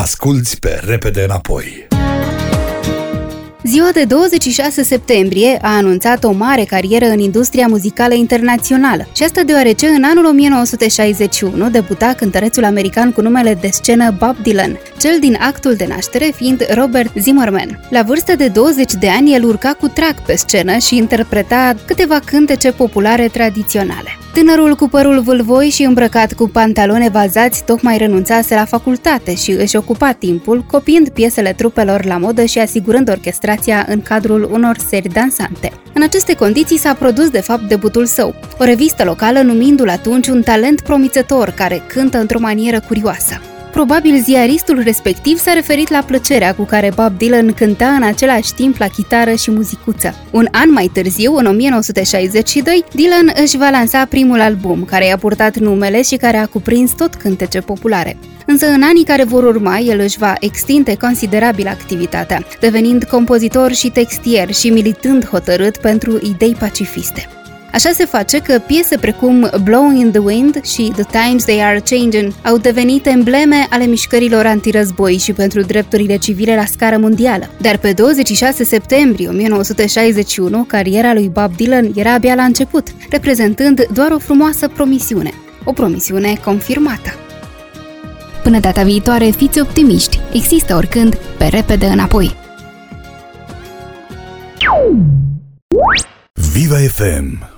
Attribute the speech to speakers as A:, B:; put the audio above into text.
A: Asculți pe Repede Înapoi.
B: Ziua de 26 septembrie a anunțat o mare carieră în industria muzicală internațională. Și asta deoarece în anul 1961 debuta cântărețul american cu numele de scenă Bob Dylan, cel din actul de naștere fiind Robert Zimmerman. La vârstă de 20 de ani, el urca cu trac pe scenă și interpreta câteva cântece populare tradiționale. Tânărul cu părul vâlvoi și îmbrăcat cu pantaloni evazați tocmai renunțase la facultate și își ocupa timpul copiind piesele trupelor la modă și asigurând orchestrația în cadrul unor serii dansante. În aceste condiții s-a produs de fapt debutul său, o revistă locală numindu-l atunci un talent promițător care cântă într-o manieră curioasă. Probabil ziaristul respectiv s-a referit la plăcerea cu care Bob Dylan cânta în același timp la chitară și muzicuță. Un an mai târziu, în 1962, Dylan își va lansa primul album, care i-a purtat numele și care a cuprins tot cântece populare. Însă în anii care vor urma, el își va extinde considerabil activitatea, devenind compozitor și textier și militând hotărât pentru idei pacifiste. Așa se face că piese precum Blowing in the Wind și The Times They Are Changin' au devenit embleme ale mișcărilor antirăzboi și pentru drepturile civile la scară mondială. Dar pe 26 septembrie 1961, cariera lui Bob Dylan era abia la început, reprezentând doar o frumoasă promisiune. O promisiune confirmată. Până data viitoare, fiți optimiști. Există oricând pe Repede Înapoi.
A: Viva FM